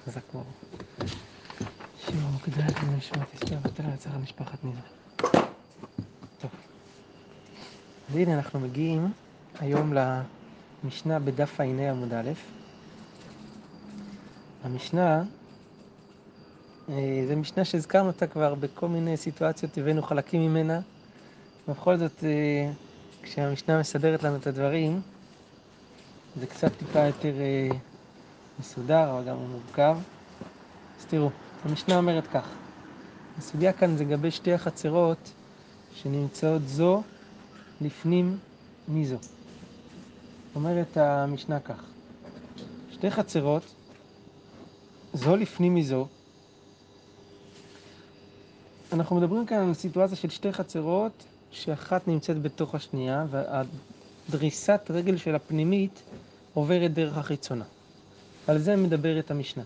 חזק מאוד. שיעור מוקדש לנשמת אסתר ותראה להצלחת משפחת ניזרי. טוב. אז הנה אנחנו מגיעים היום למשנה בדף ע"ה עמוד א'. המשנה, זו משנה שהזכרנו אותה כבר בכל מיני סיטואציות, הבאנו חלקים ממנה. ובכל זאת, כשהמשנה מסדרת לנו את הדברים, זה קצת טיפה יותר מסודר, אבל גם מורכב. אז תראו, המשנה אומרת כך. הסוגיה כאן זה גבי שתי החצרות שנמצאות זו לפנים מזו. אומרת המשנה כך. שתי חצרות, זו לפנים מזו. אנחנו מדברים כאן על סיטואציה של שתי חצרות שאחת נמצאת בתוך השנייה, והדריסת רגל של הפנימית עוברת דרך החיצונה. על זה מדברת המשנה.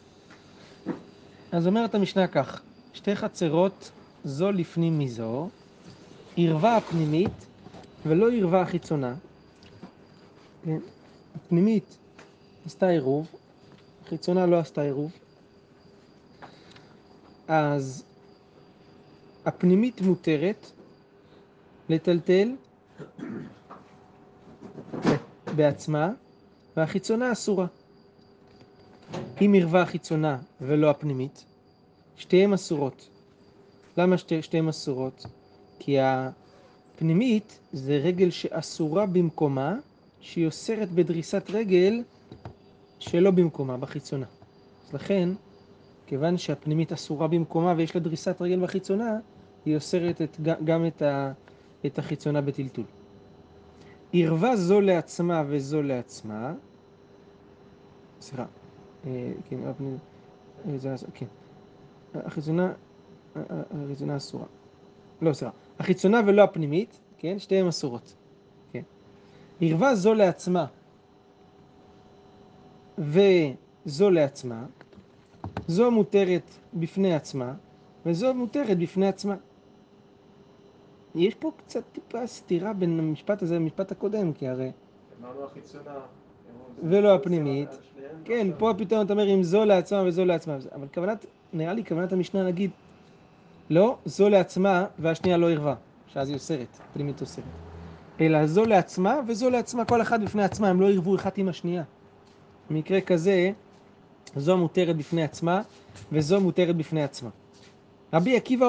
אז אומרת המשנה כך, שתי חצרות זו לפנים מזו, ערווה הפנימית ולא ערווה החיצונה. כן? הפנימית עשתה עירוב, החיצונה לא עשתה עירוב. אז הפנימית מותרת לטלטל בעצמה, והחיצונה אסורה. אם ערווה החיצונה ולא הפנימית, שתיהן אסורות. למה שתיהן אסורות? כי הפנימית זה רגל שאסורה במקומה, שהיא אוסרת בדריסת רגל שלא במקומה, בחיצונה. אז לכן, כיוון שהפנימית אסורה במקומה ויש לה דריסת רגל בחיצונה, היא אוסרת גם את החיצונה בטלטול. ערווה זו לעצמה וזו לעצמה, סליחה, כן, כן, החיצונה אסורה. לא, סליחה, החיצונה ולא הפנימית, כן, שתיהן אסורות. כן. ערווה זו לעצמה וזו לעצמה, זו מותרת בפני עצמה וזו מותרת בפני עצמה. יש פה קצת טיפה סתירה בין המשפט הזה למשפט הקודם, כי הרי אמרנו החיצונה ולא הפנימית. כן, פה פתאום אתה אומר אם זו לעצמה וזו לעצמה. אבל נראה לי כוונת המשנה להגיד, לא, זו לעצמה והשנייה לא ערווה, שאז היא אוסרת, פנימית אוסרת. אלא זו לעצמה וזו לעצמה, כל אחד בפני עצמה, הם לא ערבו אחת עם השנייה. במקרה כזה, זו מותרת בפני עצמה וזו מותרת בפני עצמה. רבי עקיבא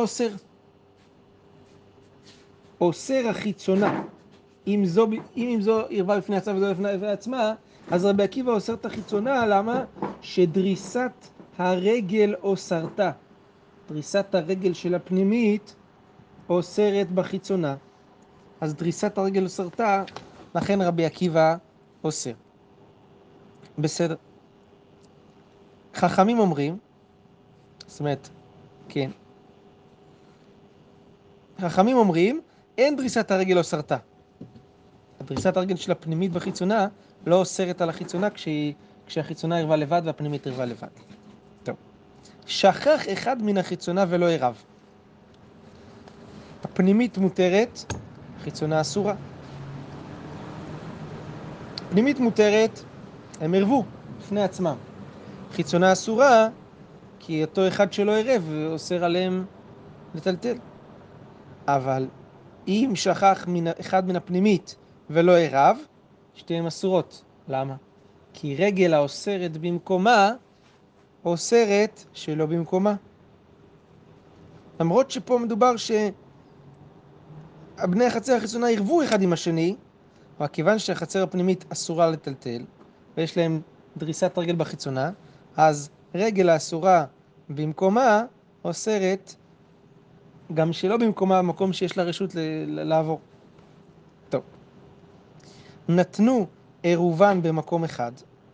אוסר החיצונה. אם זו ערווה בפני עצמה וזו בפני עצמה, אז רבי עקיבא אוסר את החיצונה, למה? שדריסת הרגל אוסרתה. דריסת הרגל של הפנימית אוסרת בחיצונה. אז דריסת הרגל אוסרתה, לכן רבי עקיבא אוסר. בסדר. חכמים אומרים, זאת אומרת, כן. חכמים אומרים, אין דריסת הרגל אוסרתה. הדריסת הרגל של הפנימית בחיצונה לא אוסרת על החיצונה כשהחיצונה ערווה לבד והפנימית ערווה לבד. טוב. שכח אחד מן החיצונה ולא ערב. הפנימית מותרת, החיצונה אסורה. פנימית מותרת, הם ערבו לפני עצמם. חיצונה אסורה, כי אותו אחד שלא ערב אוסר עליהם לטלטל. אבל אם שכח אחד מן הפנימית ולא ערב, שתיהן אסורות. למה? כי רגל האוסרת במקומה, אוסרת שלא במקומה. למרות שפה מדובר שהבני החצר החיצונה ערבו אחד עם השני, אבל כיוון שהחצר הפנימית אסורה לטלטל, ויש להם דריסת רגל בחיצונה, אז רגל האסורה במקומה אוסרת גם שלא במקומה במקום שיש לה רשות לעבור. טוב. נתנו עירובן במקום אחד.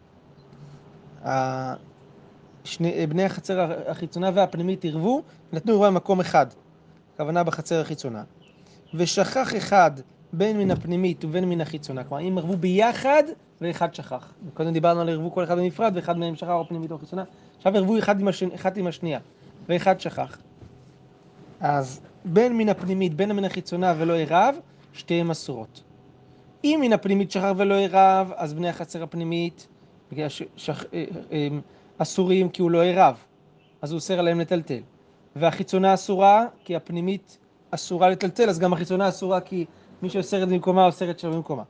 בני החצר החיצונה והפנימית עירבו, נתנו עירובן במקום אחד. הכוונה בחצר החיצונה. ושכח אחד בין מן הפנימית ובין מן החיצונה. כלומר, אם ערבו ביחד ואחד שכח. קודם דיברנו על ערבו כל אחד בנפרד ואחד מהם שכח או פנימית או חיצונה. עכשיו ערבו אחד עם השנייה ואחד שכח. אז בין מן הפנימית, בין מן החיצונה ולא ערב, שתיהן אסורות. אם מן הפנימית שכח ולא ערב, אז בני החצר הפנימית, אסורים כי הוא לא עירב, אז הוא אוסר עליהם לטלטל. והחיצונה אסורה כי הפנימית אסורה לטלטל, אז גם החיצונה אסורה כי מי שאוסרת במקומה אוסרת שלא במקומה.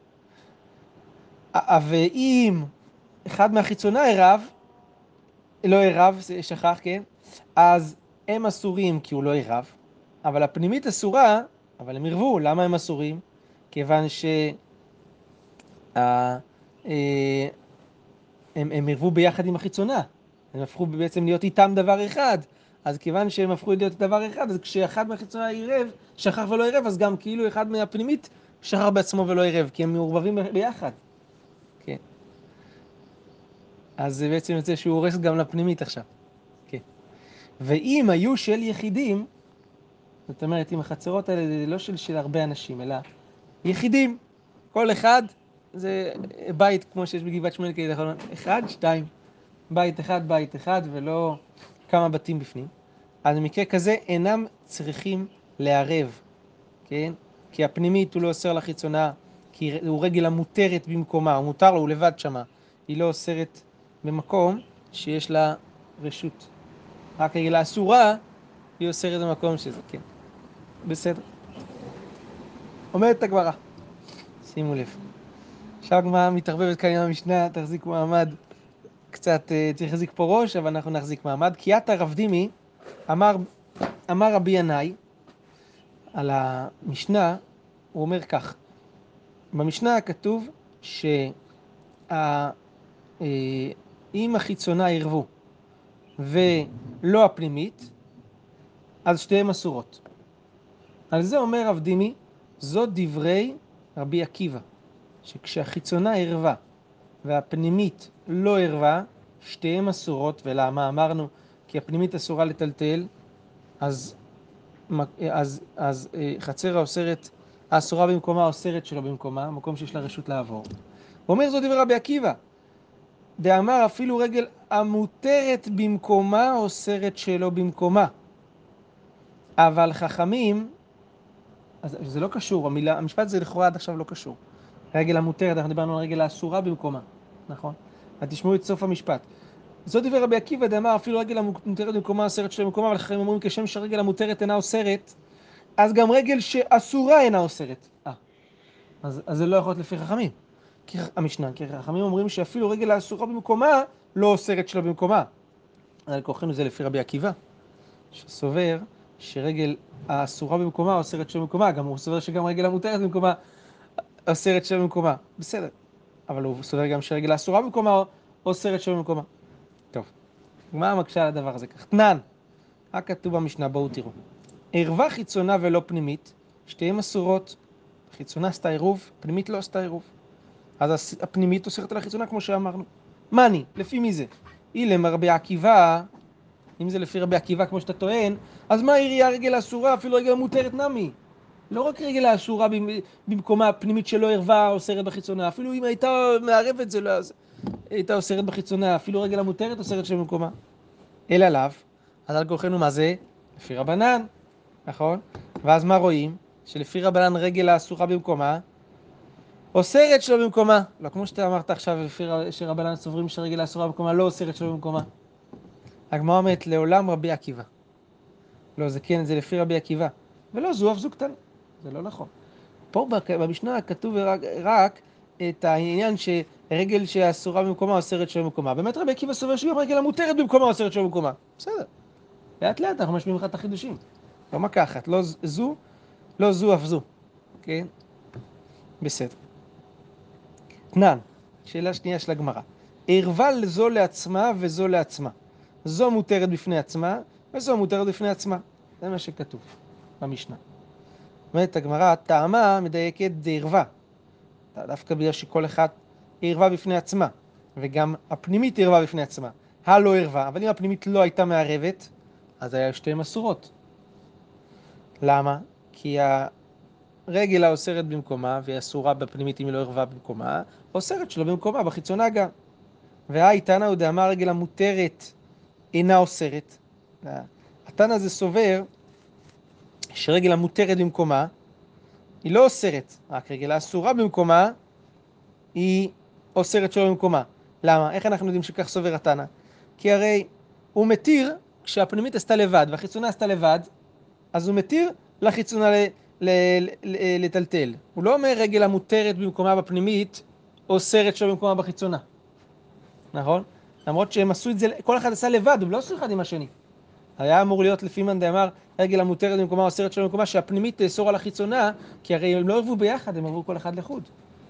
ואם אחד מהחיצונה עירב, לא עירב, שכח, כן? אז הם אסורים כי הוא לא עירב, אבל הפנימית אסורה, אבל הם עירבו. למה הם אסורים? כיוון הם עירבו ביחד עם החיצונה. הם הפכו בעצם להיות איתם דבר אחד. אז כיוון שהם הפכו להיות דבר אחד, אז כשאחד מהחיצונה עירב, שכח ולא עירב, אז גם כאילו אחד מהפנימית שכח בעצמו ולא עירב, כי הם מעורבבים ביחד. כן. אז זה בעצם יוצא שהוא הורס גם לפנימית עכשיו. כן. ואם היו של יחידים, זאת אומרת, אם החצרות האלה זה לא של הרבה אנשים, אלא יחידים. כל אחד זה בית כמו שיש בגבעת שמואל, אחד, שתיים. בית אחד, ולא כמה בתים בפנים. אז במקרה כזה אינם צריכים לערב, כן? כי הפנימית הוא לא אוסר לחיצונה, כי הוא רגל המותרת במקומה, הוא מותר לו, הוא לבד שמה. היא לא אוסרת במקום שיש לה רשות. רק רגל האסורה, היא אוסרת במקום שזה, כן. בסדר. אומרת הגמרא, שימו לב. עכשיו הגמרא מתערבבת כאן עם המשנה, תחזיקו מעמד. קצת צריך להחזיק פה ראש, אבל אנחנו נחזיק מעמד. כי עתה רב דימי אמר רבי ינאי על המשנה, הוא אומר כך, במשנה כתוב שאם החיצונה עירבו ולא הפנימית, אז שתיהן אסורות. על זה אומר רב דימי, זאת דברי רבי עקיבא, שכשהחיצונה עירבה והפנימית לא עירבה, שתיהן אסורות. ולמה? אמרנו כי הפנימית אסורה לטלטל, אז חצר האסורה במקומה אוסרת שלא במקומה, מקום שיש לה רשות לעבור. הוא אומר זאת דבר רבי עקיבא, דאמר אפילו רגל המותרת במקומה אוסרת שלא במקומה. אבל חכמים, אז זה לא קשור, המשפט זה לכאורה עד עכשיו לא קשור. רגל המותרת, אנחנו דיברנו על רגל האסורה במקומה, נכון? אז תשמעו את סוף המשפט. זאת דבר רבי עקיבא דאמר אפילו רגל המותרת במקומה אוסרת שלא במקומה, אבל חכמים אומרים כשם שהרגל המותרת אינה אוסרת, אז גם רגל שאסורה אינה אוסרת. אז זה לא יכול להיות לפי חכמים. המשנה, כי חכמים אומרים שאפילו רגל האסורה במקומה לא אוסרת שלא במקומה. אז כוחנו זה לפי רבי עקיבא, שסובר שרגל האסורה במקומה אוסרת שלא במקומה, גם הוא סובר שגם רגל המותרת במקומה אוסרת שלא במקומה. בסדר. אבל הוא סובר גם שרגל האסורה במקומה אוסרת שלא במקומה. טוב. מה מקשה על הדבר הזה? כך, תנן. רק כתוב במשנה, בואו תראו. ערווה חיצונה ולא פנימית, שתיהן אסורות. חיצונה עשתה עירוב, פנימית לא עשתה עירוב. אז הפנימית אוסרת על החיצונה כמו שאמרנו. מני, לפי מי זה? אילם רבי עקיבא, אם זה לפי רבי עקיבא כמו שאתה טוען, אז מה עירייה רגל האסורה, אפילו רגל המותרת נמי? לא רק רגל האסורה במקומה הפנימית שלא ערווה אוסרת בחיצונה, אפילו אם הייתה מערבת זה לא, הייתה אוסרת בחיצונה, אפילו רגל המותרת אוסרת שבמקומה. אלא לאו, אז על כוחנו מה זה? לפי רבנן, נכון? ואז מה רואים? שלפי רבנן רגל האסורה במקומה אוסרת שלא במקומה. לא כמו שאתה אמרת עכשיו, לפי שרבנן סוברים שרגל האסורה במקומה לא אוסרת שלא במקומה. הגמרא אומרת לעולם רבי עקיבא. לא, זה כן, זה לפי רבי עקיבא. ולא, זו אף זו קטנה. זה לא נכון. פה במשנה כתוב רק את העניין שרגל שאסורה במקומה אוסרת שלא במקומה. באמת רבי עקיבא סובר שגם רגל המותרת במקומה אוסרת שלא במקומה. בסדר. לאט לאט אנחנו משמיעים לך את החידושים. לא מכה אחת. לא זו אף זו. כן? בסדר. תנן. שאלה שנייה של הגמרא. ערווה זו לעצמה וזו לעצמה. זו מותרת בפני עצמה וזו מותרת בפני עצמה. זה מה שכתוב במשנה. אומרת הגמרא, טעמה מדייקת דערווה. דווקא בגלל שכל אחד ערווה בפני עצמה, וגם הפנימית ערווה בפני עצמה. הלא ערווה, אבל אם הפנימית לא הייתה מערבת, אז היה שתיהן אסורות. למה? כי הרגל האוסרת במקומה, והיא אסורה בפנימית אם היא לא ערווה במקומה, אוסרת שלא במקומה, בחיצונה גם. והי תנא הוא דאמר הרגל המותרת אינה אוסרת. התנא הזה סובר שרגל המותרת במקומה היא לא אוסרת, רק רגל האסורה במקומה היא אוסרת שלא במקומה. למה? איך אנחנו יודעים שכך סובר התנא? כי הרי הוא מתיר, כשהפנימית עשתה לבד והחיצונה עשתה לבד, אז הוא מתיר לחיצונה לטלטל. הוא לא אומר רגל המותרת במקומה בפנימית, אוסרת שלא במקומה בחיצונה. נכון? למרות שהם עשו את זה, כל אחד עשה לבד, הם לא עשו אחד עם השני. היה אמור להיות לפי מאן דאמר, רגל המותרת במקומה, אוסרת שלא במקומה, שהפנימית תאסור על החיצונה, כי הרי הם לא ערבו ביחד, הם ערבו כל אחד לחוד.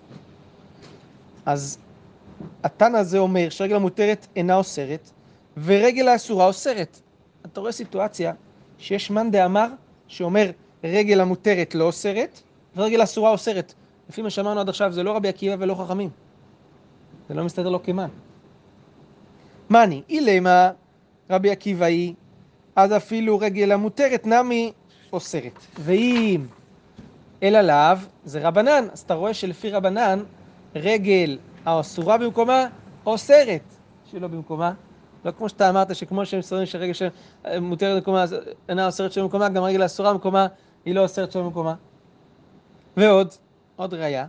אז התנא הזה אומר שרגל המותרת אינה אוסרת, ורגל האסורה אוסרת. אתה רואה סיטואציה שיש מאן דאמר שאומר רגל המותרת לא אוסרת, ורגל האסורה אוסרת. לפי מה שאמרנו עד עכשיו, זה לא רבי עקיבא ולא חכמים. זה לא מסתדר לו כמן. מני, אילמה רבי עקיבא היא, אז אפילו רגל המותרת נמי אוסרת. ואם אל עליו זה רבנן, אז אתה רואה שלפי רבנן, רגל האסורה במקומה אוסרת שלא במקומה. לא כמו שאתה אמרת שכמו שהם סורים שרגל שמותרת במקומה אינה אוסרת שלא במקומה, גם רגל האסורה במקומה היא לא אוסרת שלא במקומה. ועוד ראיה.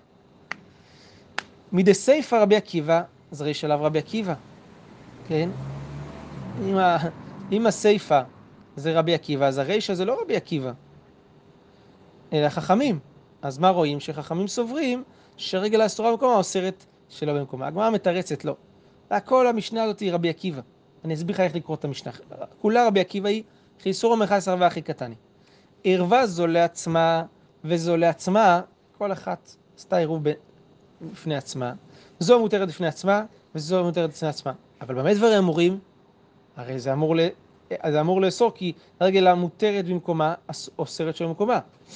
מדסייפא רבי עקיבא, אז ריש עליו רבי עקיבא. כן? אם הסייפא זה רבי עקיבא, אז הרישא זה לא רבי עקיבא, אלא חכמים. אז מה רואים? שחכמים סוברים שרגל האסורה במקומה אוסרת שלא במקומה. הגמרא מתרצת לא. הכל המשנה הזאת היא רבי עקיבא. אני אסביר לך איך לקרוא את המשנה. כולה רבי עקיבא היא חיסור המכס ערווה הכי קטני. ערווה זו לעצמה וזו לעצמה, כל אחת עשתה עירוב בפני עצמה. זו מותרת בפני עצמה וזו מותרת בפני עצמה. אבל במה דברים אמורים? הרי זה אמור לאסור, כי הרגל המותרת במקומה אוסרת שלא במקומה.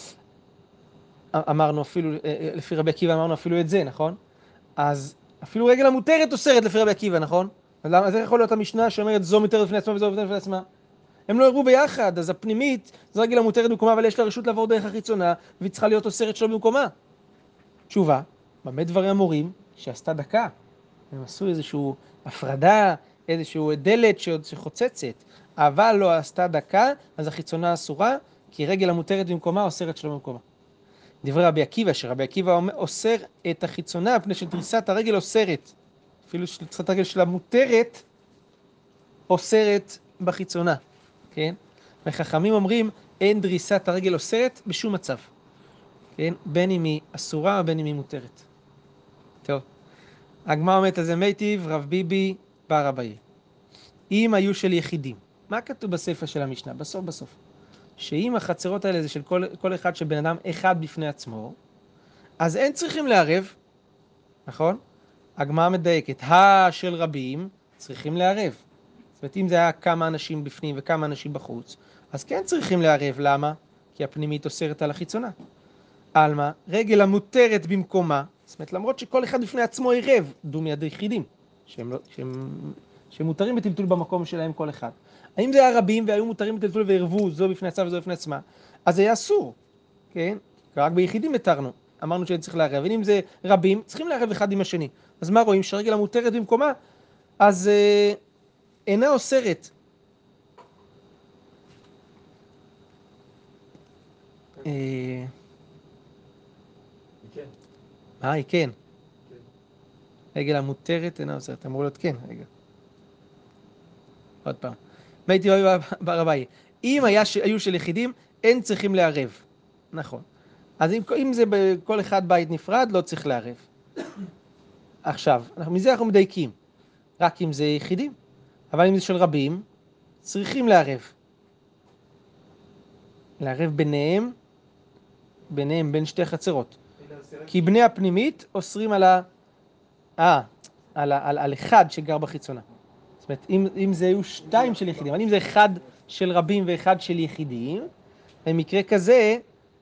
אמרנו אפילו, לפי רבי עקיבא אמרנו אפילו את זה, נכון? אז אפילו רגל המותרת אוסרת לפי רבי עקיבא, נכון? אז איך יכול להיות המשנה שאומרת זו מותרת בפני עצמה וזו מותרת בפני עצמה? הם לא ערבו ביחד, אז הפנימית זו רגל המותרת במקומה, אבל יש לה רשות לעבור דרך החיצונה, והיא צריכה להיות אוסרת שלא במקומה. תשובה, במה דברים אמורים? שעשתה דקה. הם עשו איזושהי הפרדה, איזשהו דלת שחוצצת, אבל לא עשתה דקה, אז החיצונה אסורה, כי רגל המותרת במקומה אוסרת שלא במקומה. דברי רבי עקיבא, שרבי עקיבא אוסר את החיצונה, פני שדריסת הרגל אוסרת. אפילו שדריסת הרגל של המותרת אוסרת בחיצונה. כן? וחכמים אומרים, אין דריסת הרגל אוסרת בשום מצב. כן? בין אם היא אסורה או בין אם היא מותרת. טוב. הגמרא אומרת על זה מיטיב, רב ביבי, בר אביי. אם היו של יחידים. מה כתוב בספר של המשנה? בסוף. שאם החצרות האלה זה של כל אחד של בן אדם אחד בפני עצמו, אז אין צריכים לערב, נכון? הגמרא מדייקת, של רבים צריכים לערב. זאת אומרת, אם זה היה כמה אנשים בפנים וכמה אנשים בחוץ, אז כן צריכים לערב. למה? כי הפנימית אוסרת על החיצונה. אלמה, רגל המותרת במקומה, זאת אומרת, למרות שכל אחד בפני עצמו ערב, דומי יד יחידים, שהם מותרים בטלטול במקום שלהם כל אחד. האם זה היה רבים והיו מותרים בטלטול וערבו זו בפני עצמה וזו בפני עצמה, אז זה היה אסור, כן? רק ביחידים מתרנו, אמרנו שצריך לערב, ואם זה רבים, צריכים לערב אחד עם השני. אז מה רואים? שהרגל המותרת במקומה, אז אינה אוסרת. היא כן. רגל המותרת אינה אוסרת, אמור להיות כן, רגע. עוד פעם. הייתי בר אביי. אם היו של יחידים, אין צריכים לערב. נכון. אז אם זה בכל אחד בית נפרד, לא צריך לערב. עכשיו, מזה אנחנו מדייקים. רק אם זה יחידים. אבל אם זה של רבים, צריכים לערב. לערב ביניהם, בין שתי חצרות. כי בני הפנימית אוסרים על אחד שגר בחיצונה. זאת אומרת, אם זה היו שתיים של יחידים, אבל אם זה אחד של רבים ואחד של יחידים, במקרה כזה,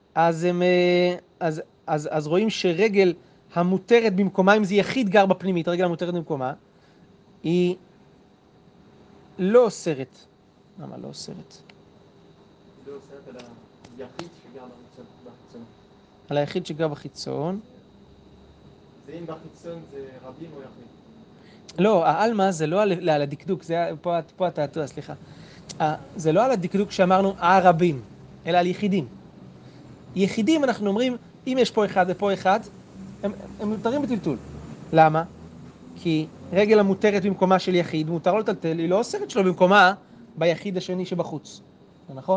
אז רואים שרגל המותרת במקומה, אם זה יחיד גר בפנימית, רגל המותרת במקומה, היא לא אוסרת. למה לא אוסרת? לא אוסרת על היחיד שגר בחיצון. על היחיד שגר בחיצון. זה אם בחיצון זה רבים או יחיד? לא, האלמה זה לא על הדקדוק, פה התעתוע, סליחה. זה לא על הדקדוק שאמרנו הרבים, אלא על יחידים. יחידים אנחנו אומרים, אם יש פה אחד ופה אחד, הם מותרים בטלטול. למה? כי רגל המותרת במקומה של יחיד, מותר לו לטלטל, היא לא אוסרת שלו במקומה ביחיד השני שבחוץ. זה נכון?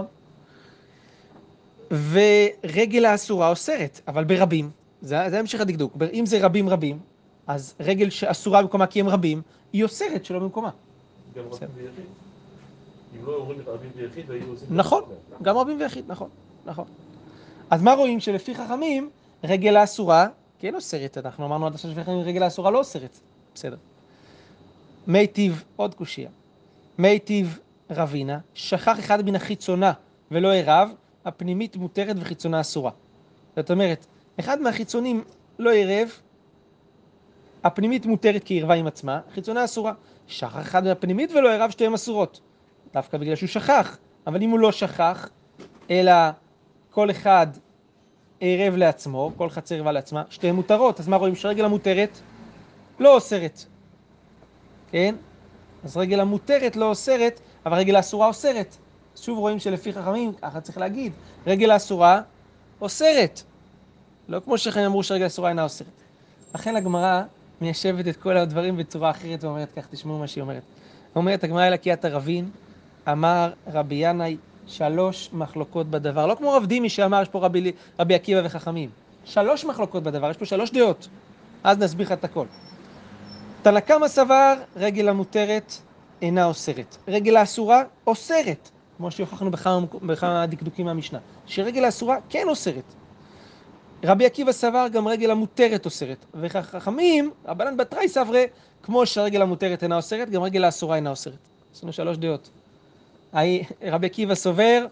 ורגל האסורה אוסרת, אבל ברבים. זה המשך הדקדוק. אם זה רבים רבים, אז רגל שאסורה במקומה כי הם רבים, היא אוסרת שלו במקומה. גם רבים ויחיד. אם לא אומרים את רבים ויחיד, היו עושים... נכון, גם רבים ויחיד, נכון, נכון. אז מה רואים? שלפי חכמים, רגל האסורה כן אוסרת. אנחנו אמרנו עד עכשיו שחכמים רגל האסורה לא אוסרת. בסדר. מיטיב, עוד קושיה. מיטיב רבינה, שכח אחד מן החיצונה ולא ערב, הפנימית מותרת וחיצונה אסורה. זאת אומרת, אחד מהחיצונים לא ערב, הפנימית מותרת כי ערבה עם עצמה, חיצונה אסורה. שכח אחד מהפנימית ולא ערב, שתיהם אסורות. דווקא בגלל שהוא שכח. אבל אם הוא לא שכח, אלא כל אחד ערב לעצמו, כל חצר ערבה לעצמה, שתיהם מותרות. אז מה רואים? שרגל המותרת לא אוסרת. כן? אז רגל המותרת לא אוסרת, אבל רגל האסורה אוסרת. שוב רואים שלפי חכמים, ככה צריך להגיד, רגל האסורה אוסרת. לא כמו שחכמים אמרו שרגל האסורה אינה אוסרת. לכן הגמרא מיישבת את כל הדברים בצורה אחרת ואומרת כך, תשמעו מה שהיא אומרת. אומרת הגמרא אלקיית הרבין, אמר רבי ינאי 3 מחלוקות בדבר. לא כמו רב דימי שאמר, יש פה רבי עקיבא וחכמים. 3 מחלוקות בדבר, יש פה 3 דעות. אז נסביר לך את הכל. תנא קמא סבר, רגל המותרת אינה אוסרת. רגל האסורה אוסרת, כמו שהוכחנו בכמה דקדוקים מהמשנה. שרגל האסורה כן אוסרת. רבי עקיבא סבר גם רגל המותרת אוסרת. וחכמים, רבנן בתרא סברי, כמו שרגל המותרת אינה אוסרת, גם רגל האסורה אינה אוסרת. יש לנו 3 דעות. רבי עקיבא סובר,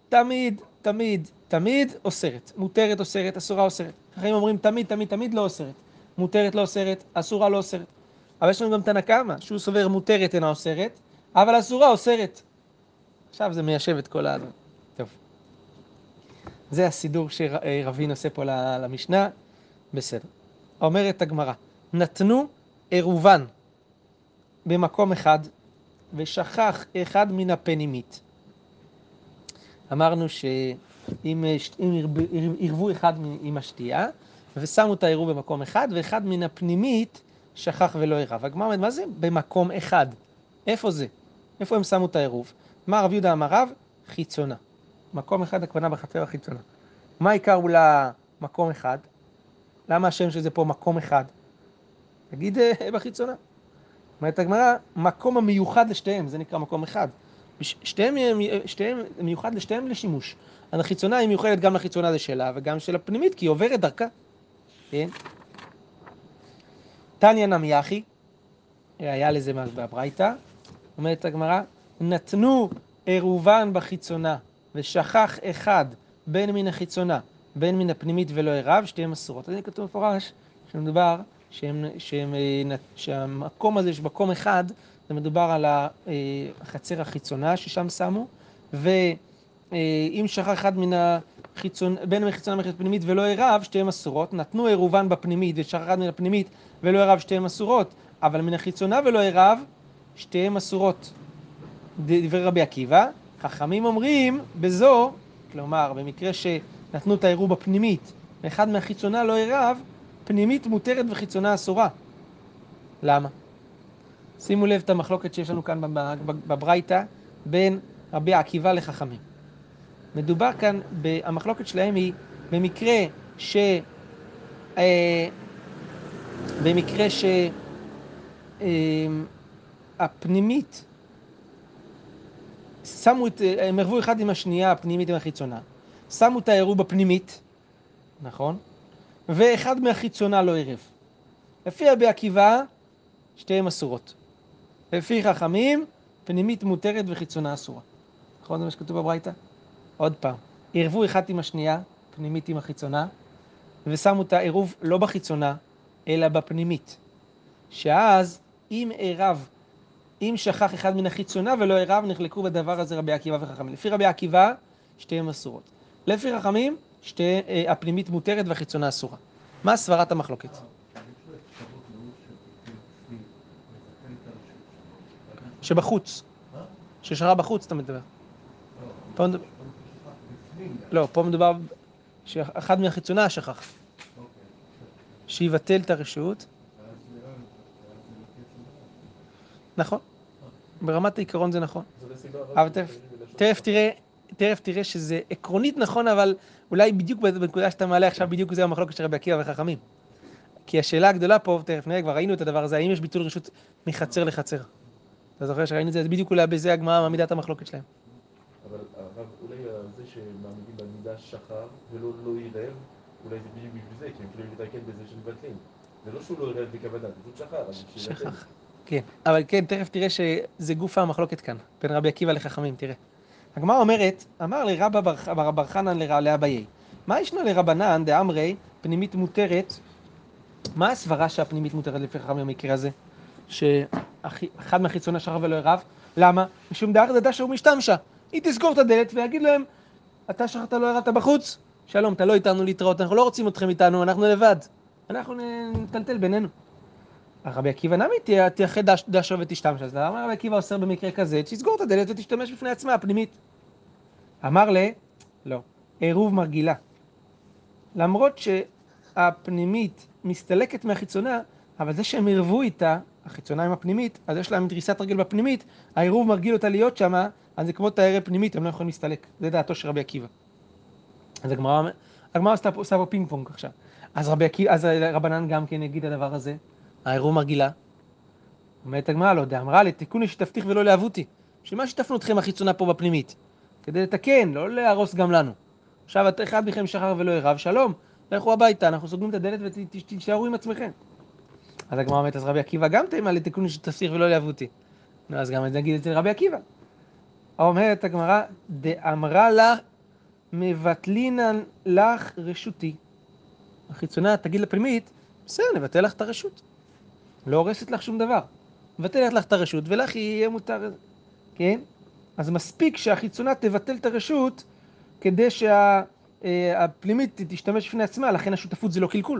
תמיד אוסרת. מותרת אוסרת, אסורה אוסרת. חכמים אומרים תמיד לא אוסרת. מותרת לא אוסרת, אסורה לא אוסרת. אבל יש לנו גם תנא קמא, שהוא סובר מותרת אינה אוסרת, אבל אסורה אוסרת. עכשיו זה מיישב את כל הדברים. טוב. זה הסידור שרבין עושה פה למשנה. בסדר. אומרת הגמרא, נתנו עירובן במקום אחד, ושכח אחד מן הפנימית. אמרנו שאם עירבו אחד עם השתייה, ושמו את העירוב במקום אחד, ואחד מן הפנימית שכח ולא עירב. הגמרא אומרת, מה זה במקום אחד? איפה זה? איפה הם שמו את העירוב? מה רב יהודה אמר רב? חיצונה. מקום אחד הכוונה בחצר החיצונה. מה עיקרו למקום אחד? למה השם שזה פה מקום אחד? תגיד בחיצונה. אומרת הגמרא, מקום המיוחד לשתיהם, זה נקרא מקום אחד. שתיהם מיוחד לשתיהם לשימוש. החיצונה היא מיוחדת גם לחיצונה זה שלה, וגם של הפנימית, כי היא עוברת דרכה. כן? תניא נמי אחי, היה לזה בברייתא, אומרת הגמרא, נתנו עירובן בחיצונה, ושכח אחד בין מן החיצונה, בין מן הפנימית ולא עירב, שתיהם אסורות. אז כתוב מפורש, שמדובר, שהמקום הזה, שמקום אחד, זה מדובר על החצר החיצונה ששם שמו, ואם שכח אחד בין מחיצונה ומחיצונה פנימית ולא עירב, שתיהם אסורות. נתנו עירובן בפנימית ושכח אחד מן הפנימית ולא עירב, שתיהם אסורות. אבל מן החיצונה ולא עירב, שתיהם אסורות. דברי רבי עקיבא, חכמים אומרים בזו, כלומר במקרה שנתנו את העירוב בפנימית ואחד מהחיצונה לא עירב, פנימית מותרת וחיצונה אסורה. למה? שימו לב את המחלוקת שיש לנו כאן בברייתא בין רבי עקיבא לחכמים. מדובר כאן, המחלוקת שלהם היא במקרה הפנימית, הם ערבו אחד עם השנייה, הפנימית עם החיצונה. שמו את העירוב בפנימית, נכון? ואחד מהחיצונה לא עירב. לפי רבי עקיבא, שתיהם אסורות. לפי חכמים, פנימית מותרת וחיצונה אסורה. נכון זה מה שכתוב בברייתא? עוד פעם. עירבו אחד עם השנייה, פנימית עם החיצונה, ושמו את העירוב לא בחיצונה, אלא בפנימית. שאז, אם שכח אחד מן החיצונה ולא עירב, נחלקו בדבר הזה רבי עקיבא וחכמים. לפי רבי עקיבא, שתיהם אסורות. לפי חכמים, הפנימית מותרת והחיצונה אסורה. מה סברת המחלוקת? שבחוץ. ששרה בחוץ, אתה מדבר. לא, פה מדובר שאחד מהחיצונה שכח. שיבטל את הרשות. נכון. ברמת העיקרון זה נכון. זאת הסיבה, אבל תכף תראה שזה עקרונית נכון, אבל אולי בדיוק בנקודה שאתה מעלה עכשיו, בדיוק זה המחלוקת של רבי עקיבא וחכמים. כי השאלה הגדולה פה, תכף נראה, כבר ראינו את הדבר הזה, האם יש ביטול רשות מחצר לחצר? אתה זוכר שראינו את זה? בדיוק אולי בזה הגמרא מעמידת המחלוקת שלהם. אבל הרב, אולי זה שמעמידים במידה שחר ולא לא עירב, אולי זה בדיוק בשביל זה, כי הם יכולים להתרקן בזה שמבטלים. זה לא שהוא לא עירב בכוונה, זה פשוט שחר, אבל שיבטל. שכח. כן, אבל כן, תכף תראה שזה גוף המחלוקת כאן, בין רבי עקיבא לחכמים, תראה. הגמרא אומרת, אמר לרבא בר חנן לאביי, מה ישנו לרבנן דאמרי פנימית מותרת? מה הסברה שהפנימית מותרת לפי חכמים במקרה הזה? שאחד מהחיצוני שחר ולא עירב? למה? משום דאר דדה שהוא משתמשה. היא תסגור את הדלת ויגיד להם, אתה שחרת לא עירבת בחוץ? שלום, אתה לא איתנו להתראות, אנחנו לא רוצים אתכם איתנו, אנחנו לבד. אנחנו נטלטל בינינו. רבי עקיבא נמי תייחד דשו ותשתמשה. אז למה רבי עקיבא אוסר במקרה כזה? תסגור את הדלת ותשתמש בפני עצמה, הפנימית. אמר לא, עירוב מרגילה. למרות שהפנימית מסתלקת מהחיצונה, אבל זה שהם עירבו איתה, החיצונה עם הפנימית, אז יש להם דריסת רגל בפנימית, העירוב מרגיל אותה להיות שמה, אז זה כמו תארי פנימית, הם לא יכולים להסתלק. זה דעתו של רבי עקיבא. אז הגמרא עושה פה פינג פונג עכשיו. אז רבנן גם כן יגיד הדבר הזה, העירוב מרגילה. אומרת הגמרא, לא יודע, אמרה לתיקוני שתבטיח ולא להבותי. בשביל מה שיתפנו אתכם החיצונה פה בפנימית? כדי לתקן, לא להרוס גם לנו. עכשיו, אחד מכם שחר ולא עירב, שלום, לכו הביתה, אנחנו סוגרים את הדלת ותישארו עם עצמכם. אז הגמרא אומרת, אז רבי עקיבא גם תימא לתיקוני שתבטיח ולא להבותי. נו, אז גם נגיד אצל רבי עקיבא. אומרת הגמרא, דאמרה לה, מבטלינן לך רשותי. החיצונה תגיד לפנימית, בסדר, נבטל לך את הרשות. לא הורסת לך שום דבר. מבטלת לך את הרשות, ולך יהיה מותר, כן? אז מספיק שהחיצונה תבטל את הרשות, כדי שהפנימית תשתמש בפני עצמה, לכן השותפות זה לא קלקול.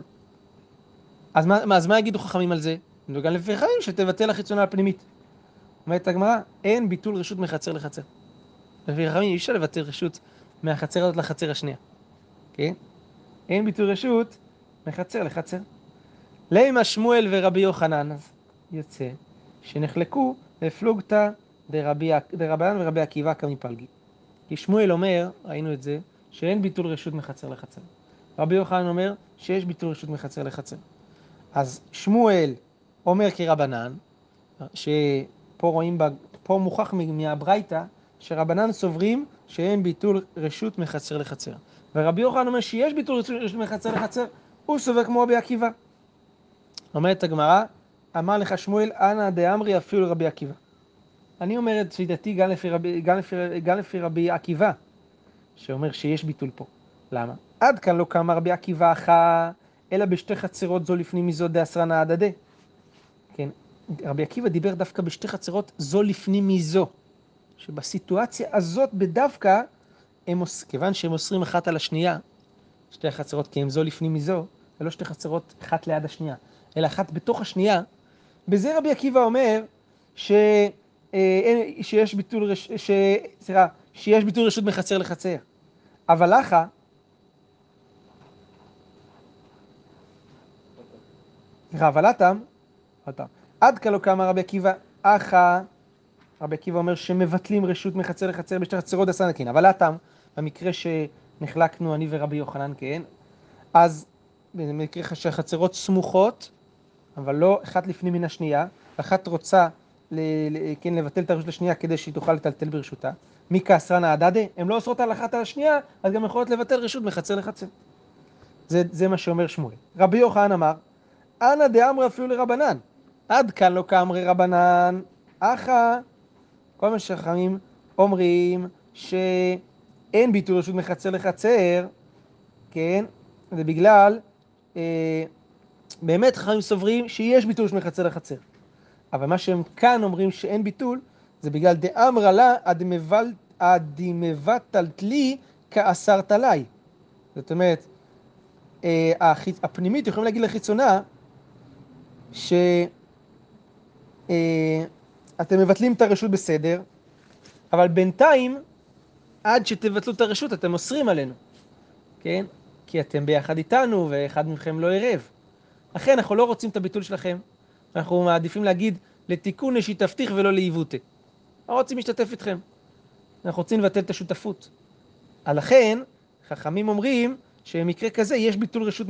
אז מה יגידו חכמים על זה? וגם לפי חכמים שתבטל החיצונה הפנימית. אומרת הגמרא, אין ביטול רשות מחצר לחצר. לפי חכמים אי אפשר לבטל רשות מהחצר הזאת לחצר השנייה. כן? אין ביטול רשות מחצר לחצר. לימה שמואל ורבי יוחנן, אז יוצא שנחלקו לפלוגתא דרבנן ורבי עקיבא כמפלגי. כי שמואל אומר, ראינו את זה, שאין ביטול רשות מחצר לחצר. רבי יוחנן אומר שיש ביטול רשות מחצר לחצר. אז שמואל אומר כרבנן, שפה רואים, פה מוכח מהברייתא, שרבנן סוברים שאין ביטול רשות מחצר לחצר. ורבי יוחנן אומר שיש ביטול רשות מחצר לחצר, הוא סובר כמו רבי עקיבא. אומרת הגמרא, אמר לך שמואל, אנא דאמרי אפילו רבי עקיבא. אני אומר את שיטתי גם לפי רבי עקיבא, שאומר שיש ביטול פה. למה? עד כאן לא קמה רבי עקיבא אחא, אלא בשתי חצרות זו לפנים מזו דאסרנא הדדה. כן, רבי עקיבא דיבר דווקא בשתי חצרות זו לפנים מזו. שבסיטואציה הזאת בדווקא, כיוון שהם אוסרים אחת על השנייה, שתי החצרות כי הם זו לפנים מזו, ולא שתי חצרות אחת ליד השנייה, אלא אחת בתוך השנייה. בזה רבי עקיבא אומר שיש ביטול רשות מחצר לחצר. אבל אחא, אבל אתם, עד כאן לא קמה רבי עקיבא, אחא, רבי עקיבא אומר שמבטלים רשות מחצר לחצר בשתי חצרות דאסרנא, אבל אתם, במקרה שנחלקנו אני ורבי יוחנן, כן, אז במקרה שהחצרות סמוכות, אבל לא אחת לפנים מן השנייה, אחת רוצה כן, לבטל את הרשות לשנייה כדי שהיא תוכל לטלטל ברשותה. מי כאסרנא הדדה? הן לא אוסרות על אחת על השנייה, אז גם יכולות לבטל רשות מחצר לחצר. זה מה שאומר שמואל. רבי יוחנן אמר, אנא דאמרי אפילו לרבנן. עד כאן לא כאמרי רבנן, אחא. כל מה שחכמים אומרים שאין ביטול רשות מחצר לחצר, כן? זה בגלל, באמת חכמים סוברים שיש ביטול רשות מחצר לחצר. אבל מה שהם כאן אומרים שאין ביטול, זה בגלל דאמרה לה עדימבטלת לי כאסרת עלי. זאת אומרת, הפנימית יכולים להגיד לחיצונה, שאתם מבטלים את הרשות בסדר, אבל בינתיים, עד שתבטלו את הרשות, אתם אוסרים עלינו. כן? כי אתם ביחד איתנו, ואחד מכם לא ערב. לכן אנחנו לא רוצים את הביטול שלכם. אנחנו מעדיפים להגיד, לתיקון לשיתפתיך ולא לעיוותה. לא רוצים להשתתף איתכם. אנחנו רוצים לבטל את השותפות. לכן, חכמים אומרים שבמקרה כזה יש ביטול רשות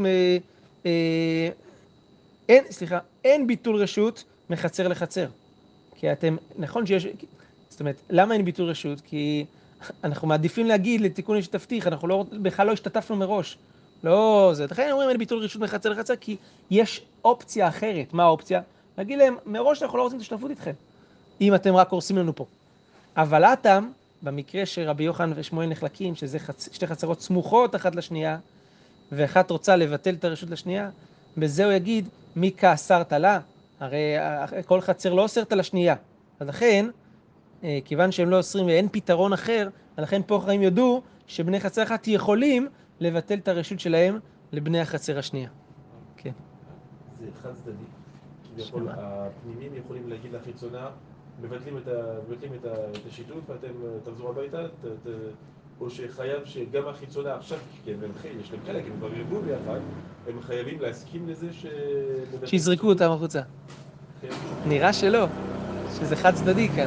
אין ביטול רשות מחצר לחצר. כי אתם, נכון שיש, זאת אומרת, למה אין ביטול רשות? כי אנחנו מעדיפים להגיד לתיקון לשתפתיך, אנחנו בכלל לא השתתפנו מראש. לא, זה, לכן אומרים אין ביטול רשות מחצר לחצר, כי יש אופציה אחרת. מה האופציה? להגיד להם, מראש אנחנו לא רוצים את השתתפות איתכם, אם אתם רק הורסים לנו פה. אבל אתם, במקרה שרבי יוחנן ושמואל נחלקים, שזה שתי חצרות סמוכות אחת לשנייה, ואחת רוצה לבטל את הרשות לשנייה, בזה הוא יגיד, מי כאסרת לה? הרי כל חצר לא אוסרת על השנייה. אז לכן, כיוון שהם לא אוסרים ואין פתרון אחר, לכן פה חכמים יודו שבני חצר אחת יכולים לבטל את הרשות שלהם לבני החצר השנייה. כן. זה חד צדדי. כביכול, הפנימים יכולים להגיד לחיצונה, מבטלים את השיתוף, אתם תחזרו הביתה, או שחייב שגם החיצונה עכשיו, כי הם מלכים, יש להם חלק, הם כבר ירבו ביחד, הם חייבים להסכים לזה שיזרקו אותם החוצה. נראה שלא, שזה חד צדדי כאן.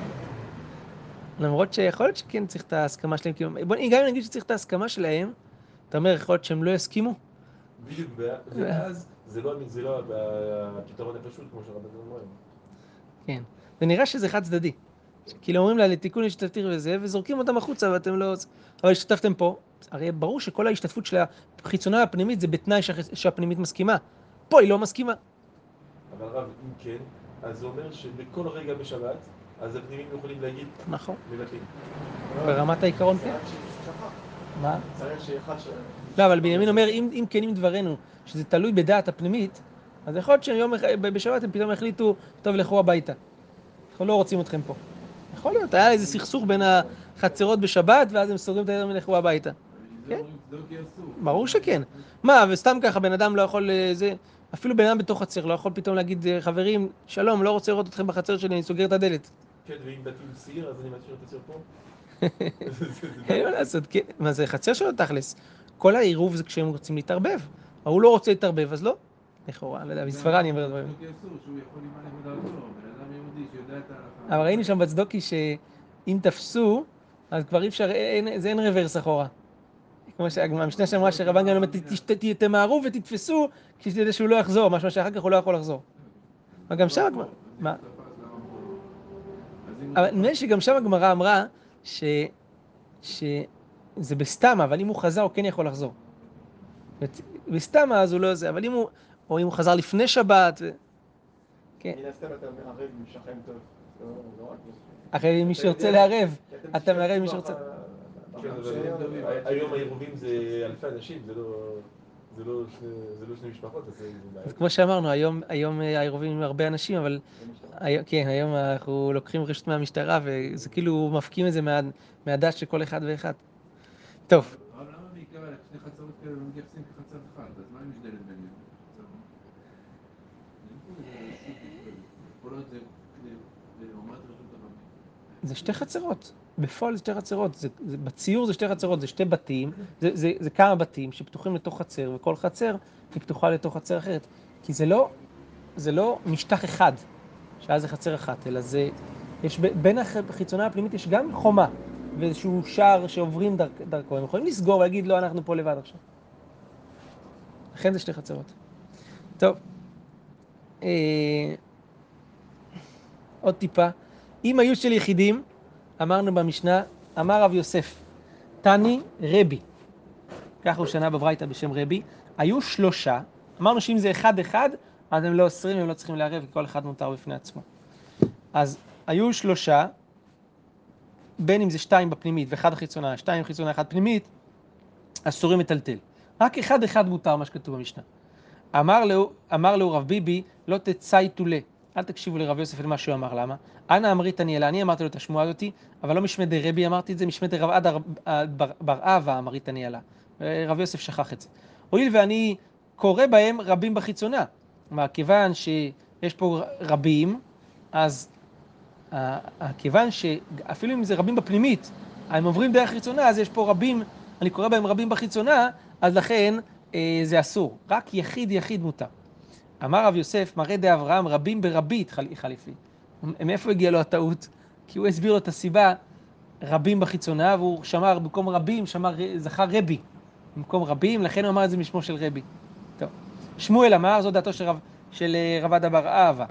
למרות שיכול להיות שכן צריך את ההסכמה שלהם, גם אם נגיד שצריך את ההסכמה שלהם, אתה אומר, יכול להיות שהם לא יסכימו? בדיוק, ואז זה לא הפתרון הפשוט, כמו שרבנו אומרים. כן, זה נראה שזה חד צדדי. כאילו אומרים לה לתיקון להשתתפתיך וזה, וזורקים אותם החוצה ואתם לא... אבל השתתפתם פה, הרי ברור שכל ההשתתפות של החיצונה הפנימית זה בתנאי שהפנימית מסכימה. פה היא לא מסכימה. אבל רב, אם כן, אז זה אומר שבכל רגע בשבת, אז הפנימים יכולים להגיד, נכון. מבטלים. ברמת העיקרון כן. מה? צריך שאחד לא, אבל בנימין אומר, אם כנים דברנו, שזה תלוי בדעת הפנימית, אז יכול להיות שיום בשבת הם פתאום החליטו, טוב, לכו הביתה. אנחנו לא רוצים אתכם פה. יכול להיות, היה איזה סכסוך בין החצרות בשבת, ואז הם סוגרים את הידיים ולכו הביתה. כן? ברור שכן. מה, וסתם ככה, בן אדם לא יכול, אפילו בן אדם בתוך חצר, לא יכול פתאום להגיד, חברים, שלום, לא רוצה לראות אתכם בחצר שלי, אני סוגר את הדלת. כן, ואם בתים סיר, אז אני משאיר את הסיר פה? אין מה לעשות, כן. מה זה חצר שלו תכלס? כל העירוב זה כשהם רוצים להתערבב. הוא לא רוצה להתערבב, אז לא. לכאורה, לא יודע, בספרה אני אומר דברים. אבל ראינו שם בצדוקי שאם תפסו, אז כבר אי אפשר, אין רוורס אחורה. כמו שהמשנה שאמרה שרבן גמליאל אומר, תמהרו ותתפסו, כדי שהוא לא יחזור, משהו שאחר כך הוא לא יכול לחזור. אבל גם שם הגמרא, מה? אבל נראה שגם שם הגמרא אמרה שזה בסתמה, אבל אם הוא חזר הוא כן יכול לחזור. בסתמה אז הוא לא זה, אבל אם הוא חזר לפני שבת, כן. מן הסתם אתה מערב עם שכן טוב, לא רק... אחרי מי שרוצה לערב, אתה מערב מי שרוצה. היום העירובים זה אלפי אנשים, זה לא שני משפחות, אז כמו שאמרנו, היום העירובים עם הרבה אנשים, אבל כן, היום אנחנו לוקחים רשות מהמשטרה, וזה כאילו מפקים את זה מהדעת של כל אחד ואחד. טוב. אבל למה בעיקר שני חצרות כאלה לא מתייחסים כחצר אחד? אז מה עם משדלת ביניהם? כל עוד זה לעומת רשות הרבים. זה שתי חצרות. בפועל זה שתי חצרות. בציור זה שתי חצרות, זה שתי בתים. זה כמה בתים שפתוחים לתוך חצר, וכל חצר היא פתוחה לתוך חצר אחרת. כי זה לא משטח אחד, שאז זה חצר אחת, אלא בין החיצונה הפנימית יש גם חומה, ואיזשהו שער שעוברים דרכו. הם יכולים לסגור ולהגיד, לא, אנחנו פה לבד עכשיו. לכן זה שתי חצרות. טוב. עוד טיפה. אם היו של יחידים, אמרנו במשנה, אמר רב יוסף, תני רבי. ככה הוא שנה בברייתא בשם רבי. היו 3, אמרנו שאם זה 1-1, אז הם לא אוסרים, הם לא צריכים לערב, כי כל אחד מותר בפני עצמו. אז היו 3, בין אם זה 2 בפנימית ו1 חיצונה, 2 חיצונה, 1 פנימית, אסורים לטלטל. רק 1-1 מותר מה שכתוב במשנה. אמר לו רב ביבי, לא תצייתו לה. אל תקשיבו לרב יוסף למה שהוא אמר, למה? אנא אמרית אני אלא, אני אמרתי לו את השמועה הזאתי, אבל לא משמי די רבי אמרתי את זה, משמי די רב עד בר אבא אמרית אני אלא. רב יוסף שכח את זה. הואיל ואני קורא בהם רבים בחיצונה. כיוון שיש פה רבים, אז כיוון שאפילו אם זה רבים בפנימית, הם עוברים דרך חיצונה, אז יש פה רבים, אני קורא בהם רבים בחיצונה, אז לכן זה אסור. רק יחיד מותר. אמר רב יוסף, מראה דאברהם רבים ברבית חליפי. מאיפה הגיעה לו הטעות? כי הוא הסביר לו את הסיבה, רבים בחיצונה, והוא שמר במקום רבים, זכר רבי. במקום רבים, לכן הוא אמר את זה משמו של רבי. טוב. שמואל אמר, זו דעתו של רבד אבר אהבה.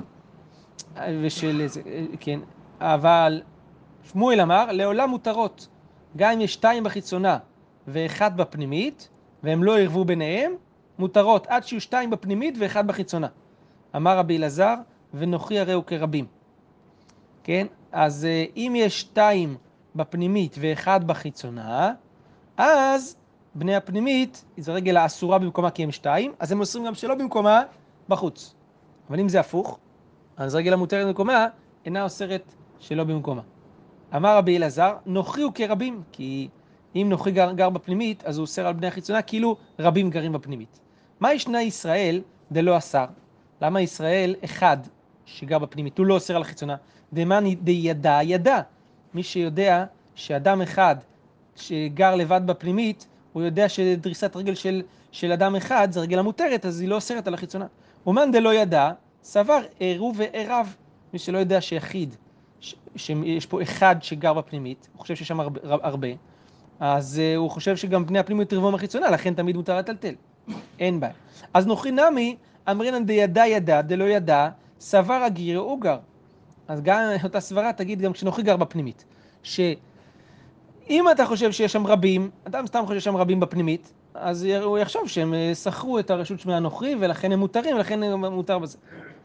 כן, אבל שמואל אמר, לעולם מותרות. גם אם יש 2 בחיצונה ו1 בפנימית, והם לא ירבו ביניהם, מותרות עד שיהיו 2 בפנימית ו1 בחיצונה. אמר רבי אלעזר, ונוכי הרי הוא כרבים. כן? אז אם יש 2 בפנימית ו1 בחיצונה, אז בני הפנימית, זו רגל האסורה במקומה כי הם 2, אז הם אוסרים גם שלא במקומה בחוץ. אבל אם זה הפוך, אז רגל המותרת במקומה אינה אוסרת שלא במקומה. אמר רבי אלעזר, נוכי הוא כרבים, כי אם נוכי גר בפנימית, אז הוא אוסר על בני החיצונה, כאילו רבים גרים בפנימית. מה ישנה ישראל דלא אסר? למה ישראל אחד שגר בפנימית, הוא לא אוסר על החיצונה? דמני דידע ידע. מי שיודע שאדם אחד שגר לבד בפנימית, הוא יודע שדריסת רגל של אדם אחד זה רגל המותרת, אז היא לא אוסרת על החיצונה. ומן דלא ידע, סבר עירוב ועירב. מי שלא יודע שיחיד, שיש פה אחד שגר בפנימית, הוא חושב שיש שם הרבה, אז הוא חושב שגם בני הפנימית ירבו מהחיצונה, לכן תמיד מותר לטלטל. אין בעיה. אז נוכי נמי, אמרינן דידע ידע, דלא ידע, סבר הגיר או גר. אז גם אותה סברה תגיד גם כשנוכי גר בפנימית. שאם אתה חושב שיש שם רבים, אדם סתם חושב שיש שם רבים בפנימית, אז הוא יחשוב שהם שכרו את הרשות שמי הנוכרי, ולכן הם מותרים, ולכן הם מותר בזה.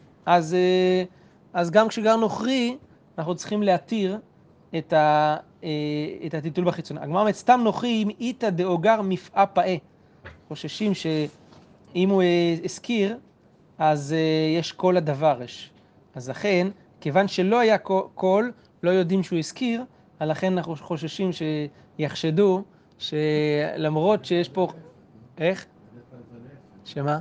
אז גם כשגר נוכרי, אנחנו צריכים להתיר את הטיטול בחיצונה. הגמרא אומרת, סתם נוכרי אם איתא דאוגר מפעה פאה. חוששים שאם הוא הזכיר, אז יש כל הדבר. אז לכן, כיוון שלא היה כל, לא יודעים שהוא הזכיר, לכן אנחנו חוששים שיחשדו שלמרות שיש פה... איך? שמה?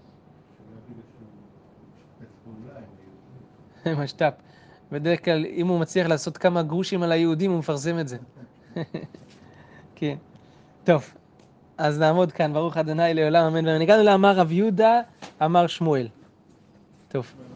משת"פ. בדרך כלל, אם הוא מצליח לעשות כמה גרושים על היהודים, הוא מפרסם את זה. כן. טוב, אז נעמוד כאן, ברוך ה' לעולם, אמן ואמן. הגענו לאמר רב יהודה, אמר שמואל. טוב.